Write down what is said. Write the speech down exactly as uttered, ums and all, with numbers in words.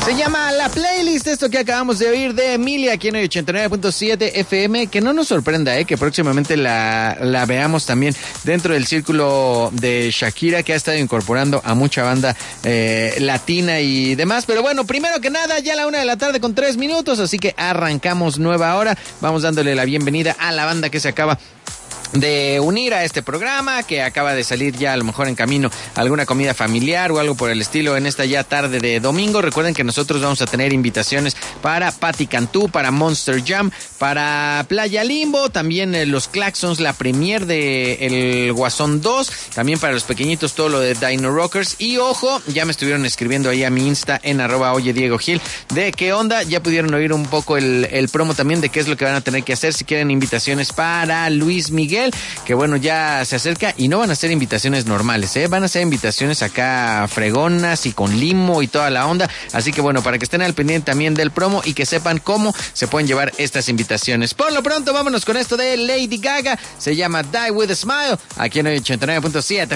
Se llama La Playlist, esto que acabamos de oír de Emilia aquí en el ochenta y nueve punto siete F M, que no nos sorprenda, eh, que próximamente la, la veamos también dentro del círculo de Shakira, que ha estado incorporando a mucha banda eh, latina y demás. Pero bueno, primero que nada, ya a la una de la tarde con tres minutos, así que arrancamos nueva hora. Vamos dándole la bienvenida a la banda que se acaba de unir a este programa, que acaba de salir ya a lo mejor en camino alguna comida familiar o algo por el estilo en esta ya tarde de domingo. Recuerden que nosotros vamos a tener invitaciones para Patti Cantú, para Monster Jam, para Playa Limbo, también eh, los Claxons, la premier de El Guasón dos, también para los pequeñitos todo lo de Dino Rockers. Y ojo, ya me estuvieron escribiendo ahí a mi Insta en arroba oye Diego Gil de qué onda, ya pudieron oír un poco el, el promo también de qué es lo que van a tener que hacer si quieren invitaciones para Luis Miguel, que bueno, ya se acerca y no van a ser invitaciones normales, ¿eh? Van a ser invitaciones acá fregonas y con limo y toda la onda, así que bueno, para que estén al pendiente también del promo y que sepan cómo se pueden llevar estas invitaciones. Por lo pronto, vámonos con esto de Lady Gaga, se llama Die With A Smile, aquí en el ochenta y nueve punto siete.